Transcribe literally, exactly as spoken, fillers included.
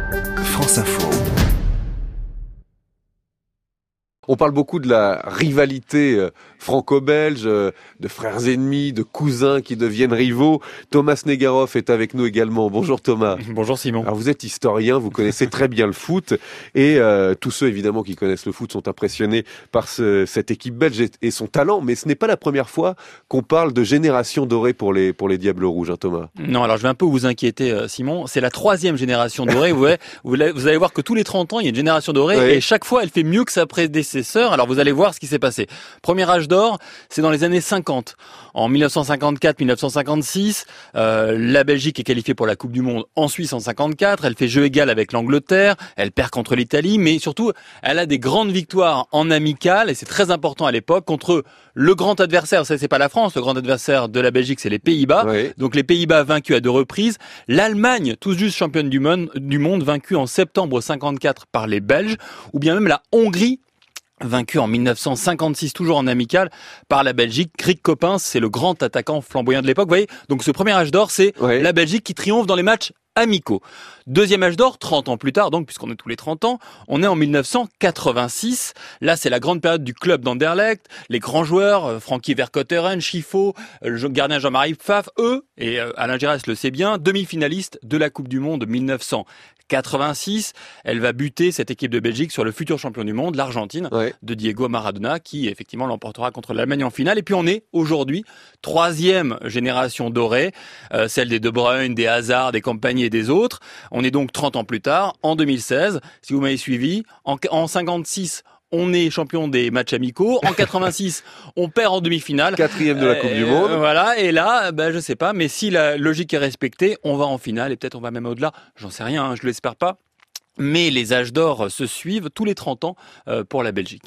France Info. On parle beaucoup de la rivalité franco-belge, de frères ennemis, de cousins qui deviennent rivaux. Thomas Negaroff est avec nous également. Bonjour Thomas. Bonjour Simon. Alors vous êtes historien, vous connaissez très bien le foot et euh, tous ceux évidemment qui connaissent le foot sont impressionnés par ce, cette équipe belge et, et son talent. Mais ce n'est pas la première fois qu'on parle de génération dorée pour les pour les Diables Rouges, hein, Thomas. Non, alors je vais un peu vous inquiéter, Simon. C'est la troisième génération dorée. vous, vous, vous allez voir que tous les trente ans, il y a une génération dorée oui. Et chaque fois, elle fait mieux que sa prédécesseur. Alors vous allez voir ce qui s'est passé. Premier âge d'or, c'est dans les années cinquante. En dix-neuf cent cinquante-quatre dix-neuf cent cinquante-six, euh, la Belgique est qualifiée pour la Coupe du Monde en Suisse en cinquante-quatre. Elle fait jeu égal avec l'Angleterre. Elle perd contre l'Italie, mais surtout, elle a des grandes victoires en amical et c'est très important à l'époque contre le grand adversaire. Ça, c'est pas la France. Le grand adversaire de la Belgique, c'est les Pays-Bas. Oui. Donc les Pays-Bas vaincus à deux reprises. L'Allemagne, tout juste championne du monde, du monde, vaincue en septembre cinquante-quatre par les Belges, ou bien même la Hongrie, vaincu en dix-neuf cent cinquante-six, toujours en amical, par la Belgique. Grig Coppens, c'est le grand attaquant flamboyant de l'époque. Vous voyez, donc ce premier âge d'or, c'est ouais. la Belgique qui triomphe dans les matchs amicaux. Deuxième âge d'or, trente ans plus tard, donc puisqu'on est tous les trente ans, on est en dix-neuf cent quatre-vingt-six. Là, c'est la grande période du club d'Anderlecht. Les grands joueurs, euh, Frankie Vercotteren, Schifo, euh, le gardien Jean-Marie Pfaff, eux, et euh, Alain Giresse le sait bien, demi-finalistes de la Coupe du Monde dix-neuf cent quatre-vingt-six. Elle va buter cette équipe de Belgique sur le futur champion du monde, l'Argentine, ouais. de Diego Maradona, qui effectivement l'emportera contre l'Allemagne en finale. Et puis on est aujourd'hui troisième génération dorée, euh, celle des De Bruyne, des Hazard, des compagnies et des autres. On est donc trente ans plus tard, en deux mille seize, si vous m'avez suivi, en, en cinquante-six, on est champion des matchs amicaux. En quatre-vingt-six, on perd en demi-finale. Quatrième de la Coupe euh, du Monde. Voilà. Et là, ben, je sais pas, mais si la logique est respectée, on va en finale et peut-être on va même au-delà. J'en sais rien, hein, je l'espère pas. Mais les âges d'or se suivent tous les trente ans pour la Belgique.